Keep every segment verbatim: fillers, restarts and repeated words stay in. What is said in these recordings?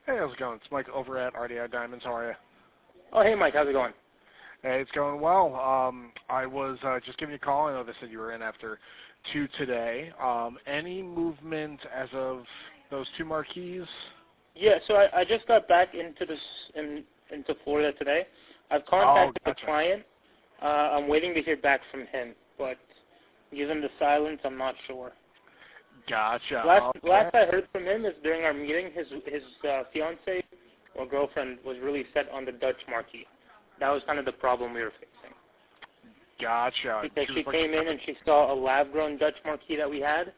Hey, how's it going? It's Mike over at R D I Diamonds. How are you? Oh, hey, Mike. How's it going? Hey, it's going well. Um, I was uh, just giving you a call. I know they said you were in after two today. Um, any movement as of those two marquees? Yeah, so I, I just got back into this in, into Florida today. I've Oh, contacted gotcha. the client. Uh, I'm waiting to hear back from him, but given the silence, I'm not sure. Gotcha. Last Okay. last I heard from him is during our meeting, his his uh, fiance or girlfriend was really set on the Dutch marquee. That was kind of the problem we were facing. Gotcha. Because she was came in and she saw a lab-grown Dutch marquee that we had,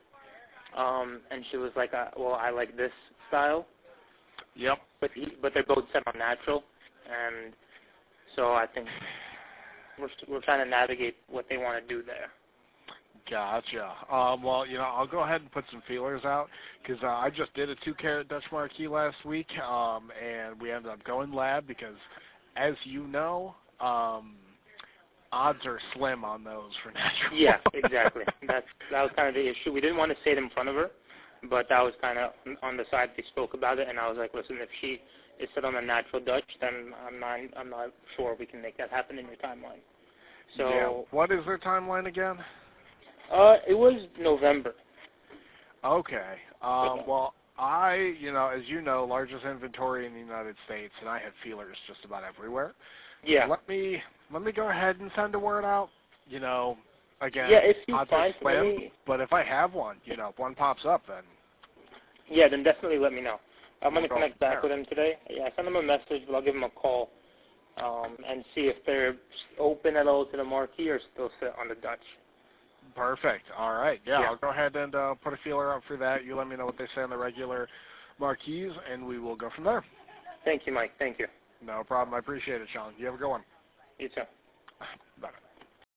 um, and she was like, uh, "Well, I like this style." Yep. But he, but they're both set on natural, and so I think we're we're trying to navigate what they want to do there. Gotcha. Um, well, you know, I'll go ahead and put some feelers out because uh, I just did a two-carat Dutch marquee last week, um, and we ended up going lab because, as you know, um, odds are slim on those for natural. Yeah, exactly. That's that was kind of the issue. We didn't want to say it in front of her, but that was kind of on the side they spoke about it, and I was like, listen, if she is set on a natural Dutch, then I'm not I'm not sure we can make that happen in your timeline. So yeah. What is their timeline again? Uh, it was November. Okay. Um, well, I, you know, as you know, largest inventory in the United States, and I have feelers just about everywhere. Yeah. Let me let me go ahead and send a word out. You know, again, yeah, if you odds are find slim, me, but if I have one, you know, if one pops up, then yeah, then definitely let me know. I'm we'll gonna go connect back there. with him today. Yeah, I send him a message, but I'll give him a call um, and see if they're open at all to the marquee or still sit on the Dutch. Perfect. All right. Yeah, Yeah. I'll go ahead and uh, put a feeler out for that. You let me know what they say on the regular marquees, and we will go from there. Thank you, Mike. Thank you. No problem. I appreciate it, Sean. You have a good one. You too. Bye.